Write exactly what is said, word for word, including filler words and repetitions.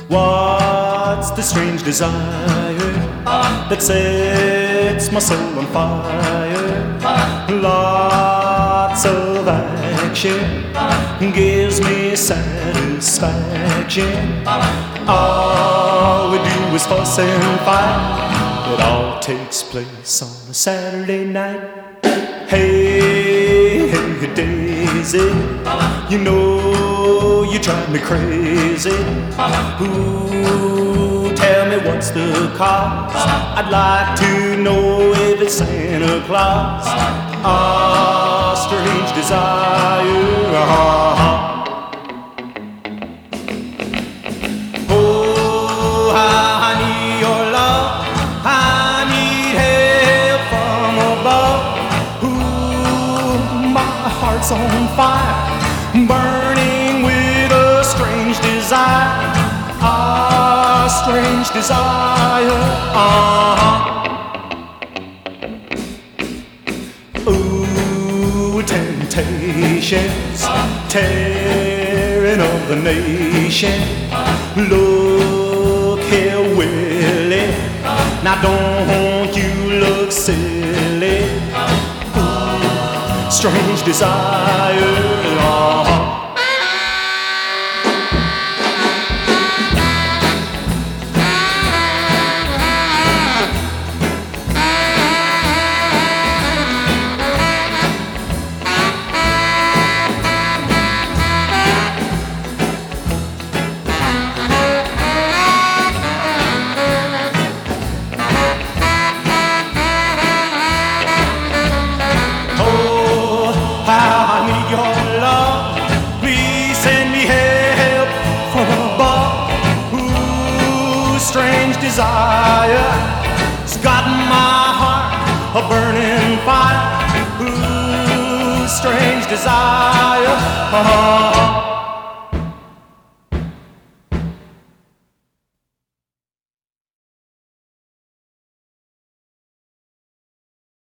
What's the strange desire that sets my soul on fire? Lots of action gives me satisfaction. All we do is fuss and fight. It all takes place on a Saturday night. Hey, hey, Daisy, you know you drive me crazy. Ooh, tell me what's the cost? I'd like to know if it's Santa Claus. Ah, strange desire. Ah. Oh, I need your love. I need help from above. Ooh, my heart's on fire, burning with a strange desire. Ah, strange desire. Uh-huh. Ooh, temptations tearing up the nation. Look here, Willie, now don't you look silly. Ooh, strange desire. Uh-huh. Strange desire, it's got my heart a burning fire. Ooh, strange desire. Uh-huh.